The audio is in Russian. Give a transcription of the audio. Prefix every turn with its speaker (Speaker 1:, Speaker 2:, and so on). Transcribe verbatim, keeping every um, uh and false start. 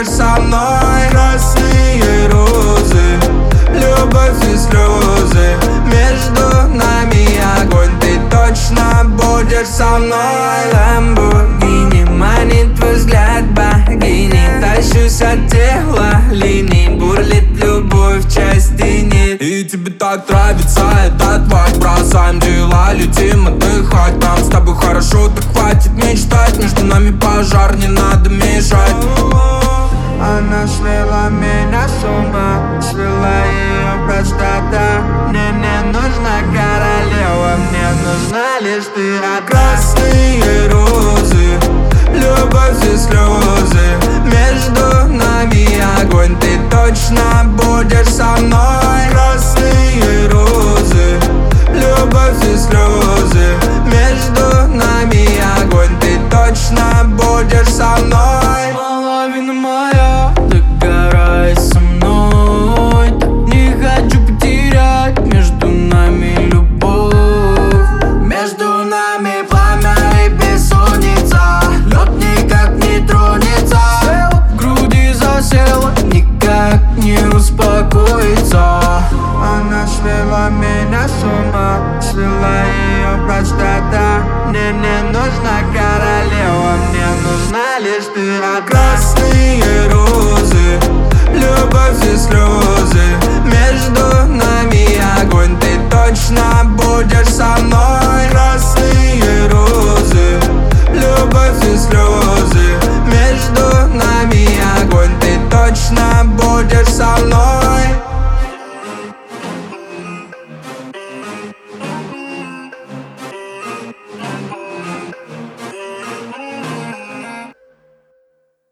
Speaker 1: будешь со мной. Красные розы, любовь и слезы, между нами огонь, ты точно будешь со мной. Lamborghini манит твой взгляд богини, тащусь от тела линий, бурлит любовь, части нет. И тебе так нравится этот вайб, бросаем дела, летим отдыхать. Нам с тобой хорошо, так хватит мечтать, между нами пожар, не надо мешать. Она свела меня с ума, свела ее простота. Мне не нужна королева, мне нужна лишь ты. А красные розы, любовь и слезы, между нами огонь, ты точно будешь со мной. Красные розы, любовь и слезы, между нами огонь, ты точно будешь со мной. Половина моя, догорай со мной, не хочу потерять между нами любовь. Между нами пламя и бессонница, лед никак не тронется. Села в груди, засела, никак не успокоится. Она свела меня с ума, свела ее простота. Мне не нужна королева, мне нужна лишь ты. А красные розы, любовь и слезы, между нами огонь, ты точно будешь со мной. Красные розы, любовь и слезы.